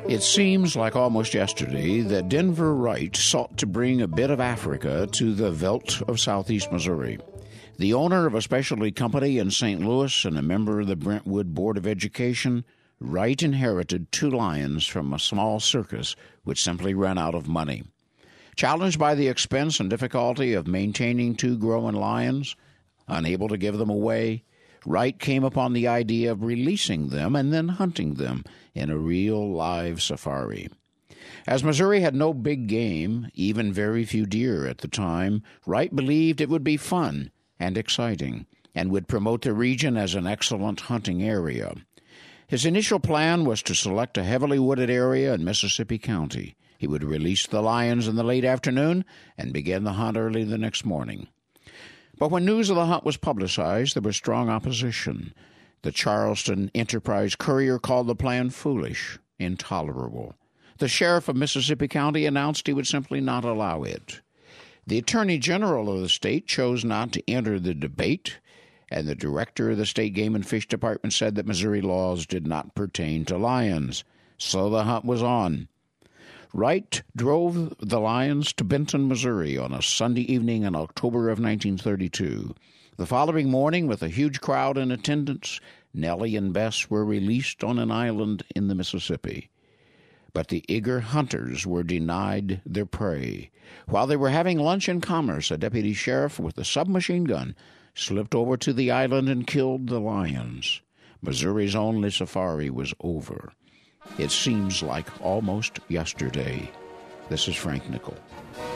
It seems like almost yesterday that Denver Wright sought to bring a bit of Africa to the veldt of southeast Missouri. The owner of a specialty company in St. Louis and a member of the Brentwood Board of Education, Wright inherited 2 lions from a small circus which simply ran out of money. Challenged by the expense and difficulty of maintaining 2 growing lions, unable to give them away, Wright came upon the idea of releasing them and then hunting them in a real live safari. As Missouri had no big game, even very few deer at the time, Wright believed it would be fun and exciting and would promote the region as an excellent hunting area. His initial plan was to select a heavily wooded area in Mississippi County. He would release the lions in the late afternoon and begin the hunt early the next morning. But when news of the hunt was publicized, there was strong opposition. The Charleston Enterprise-Courier called the plan foolish, intolerable. The sheriff of Mississippi County announced he would simply not allow it. The Attorney General of the state chose not to enter the debate, and the director of the State Game and Fish Department said that Missouri laws did not pertain to lions. So the hunt was on. Wright drove the lions to Benton, Missouri on a Sunday evening in October of 1932. The following morning, with a huge crowd in attendance, Nellie and Bess were released on an island in the Mississippi. But the eager hunters were denied their prey. While they were having lunch in Commerce, a deputy sheriff with a submachine gun slipped over to the island and killed the lions. Missouri's only safari was over. It seems like almost yesterday. This is Frank Nickel.